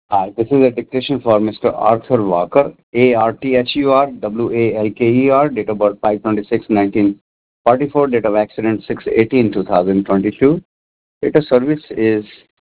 Hi, this is a dictation for Mr. Arthur Walker, ARTHUR, date of birth 5/26/1944, date of accident 6/18/2022. Date of service is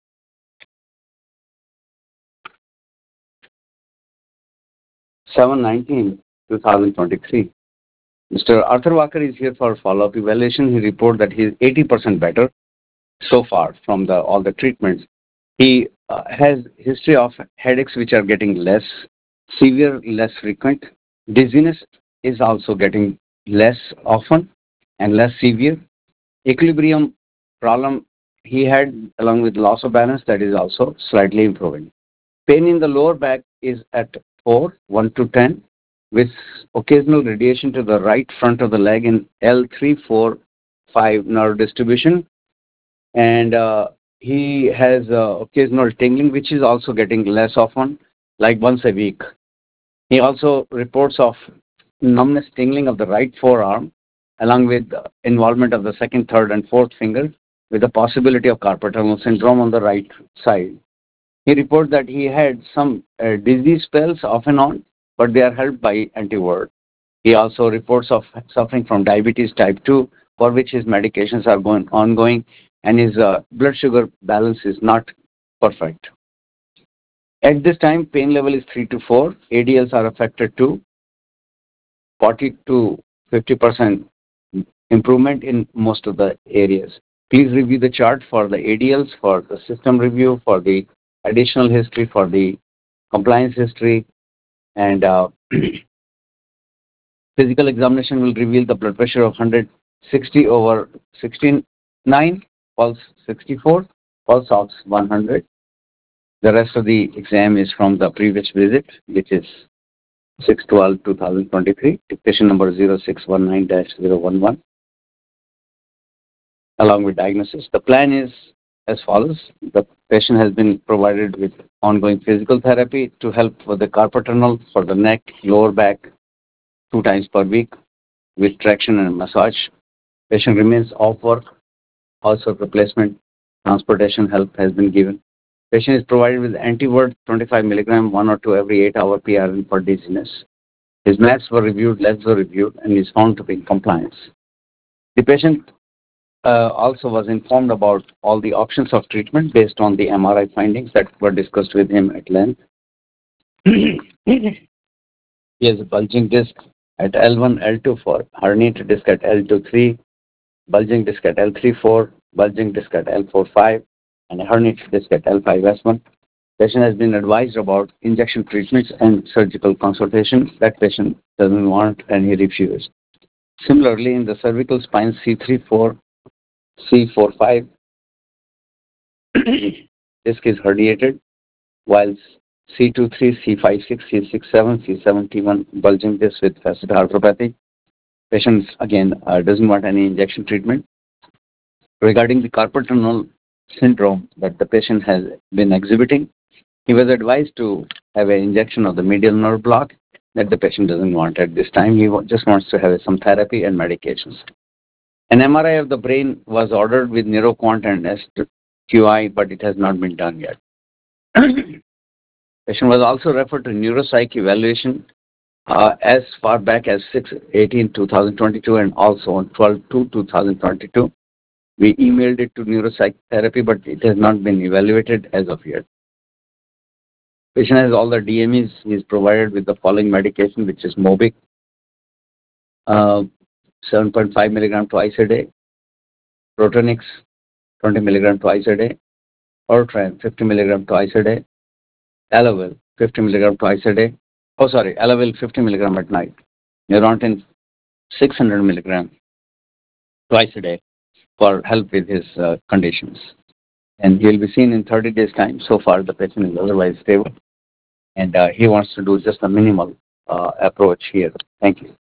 7/19/2023. Mr. Arthur Walker is here for follow-up evaluation. He reported that he is 80% better so far from all the treatments. He has history of headaches which are getting less severe, less frequent. Dizziness is also getting less often and less severe. Equilibrium problem he had along with loss of balance, that is also slightly improving. Pain in the lower back is at 4, 1 to 10, with occasional radiation to the right front of the leg in L3, 4, 5 nerve distribution. And he has occasional tingling, which is also getting less often, like once a week. He also reports of numbness, tingling of the right forearm, along with involvement of the second, third, and fourth finger, with the possibility of carpal tunnel syndrome on the right side. He reports that he had some disease spells off and on, but they are helped by anti-word. He also reports of suffering from diabetes type 2, for which his medications are ongoing, and his blood sugar balance is not perfect. At this time, pain level is 3 to 4. ADLs are affected to 40 to 50% improvement in most of the areas. Please review the chart for the ADLs, for the system review, for the additional history, for the compliance history, and physical examination will reveal the blood pressure of 160 over 69, pulse 64, pulse ox 100. The rest of the exam is from the previous visit, which is 6/12/2023, dictation number 0619-011, along with diagnosis. The plan is as follows. The patient has been provided with ongoing physical therapy to help with the carpal tunnel for the neck, lower back, 2 times per week with traction and massage. Patient remains off work. Also, replacement transportation help has been given. Patient is provided with anti-word 25 milligram, 1 or 2 every 8-hour PRN for dizziness. His meds were reviewed, labs were reviewed, and is found to be in compliance. The patient also was informed about all the options of treatment based on the MRI findings that were discussed with him at length. He has a bulging disc at L1, L2 4, herniated disc at L2, 3, bulging disc at L3, 4, bulging disc at L4, 5, and a herniated disc at L5, S1. Patient has been advised about injection treatments and surgical consultation. That patient doesn't want and he refused. Similarly, in the cervical spine C3, 4, C4, 5, disc is herniated, while C2, 3, C5, 6, C6, 7, C7, T1, bulging disc with facet arthropathy. Patient, again, doesn't want any injection treatment. Regarding the carpal tunnel syndrome that the patient has been exhibiting, he was advised to have an injection of the medial nerve block that the patient doesn't want at this time. He just wants to have some therapy and medications. An MRI of the brain was ordered with NeuroQuant and SQI, but it has not been done yet. Patient was also referred to neuropsych evaluation as far back as 6/18/2022 and also on 12/2/2022. We emailed it to neuropsych therapy, but it has not been evaluated as of yet. Patient has all the DMEs. He is provided with the following medication, which is Mobic, 7.5 milligram twice a day, Protonix, 20 milligram twice a day, Ortran, 50 milligram twice a day, Elavil, 50 milligram twice a day. Oh, sorry, Elavil, 50 milligram at night. Neurontin, 600 milligram twice a day for help with his conditions. And he will be seen in 30 days' time. So far, the patient is otherwise stable, and he wants to do just a minimal approach here. Thank you.